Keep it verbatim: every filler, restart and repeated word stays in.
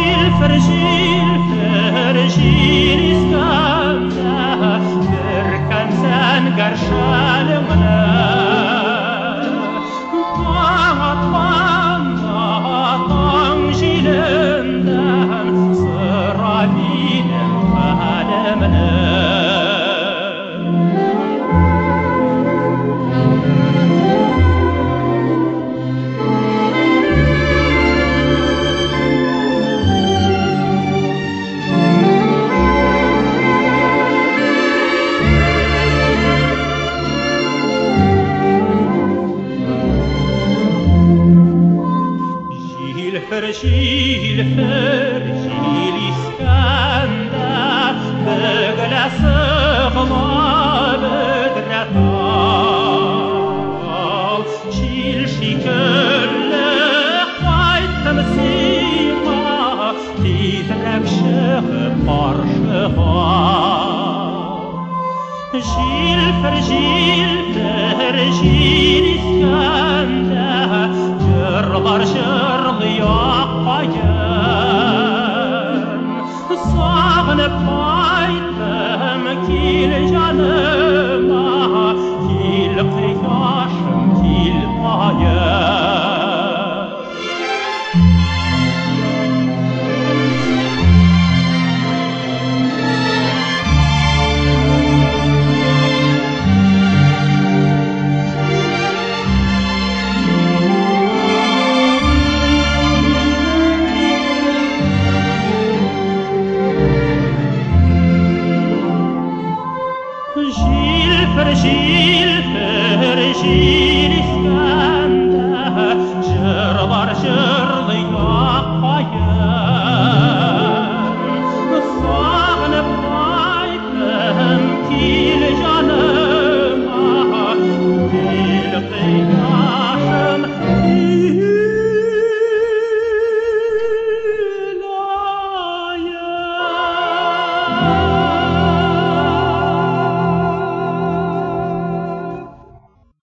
Gilles för Gilles för Gilles skanda Berkan sen garshalmana Pangat pangat ang Gillendan Serabinen padamana För Gilles, för Gilles skanda Bögla sövla bedratal Gilles skikölle Quaitem sima Tidrak sjöhe parcheval Gilles för Gilles, för Gilles skanda Jörlar jörl yaqayan Sağne paytem kil canı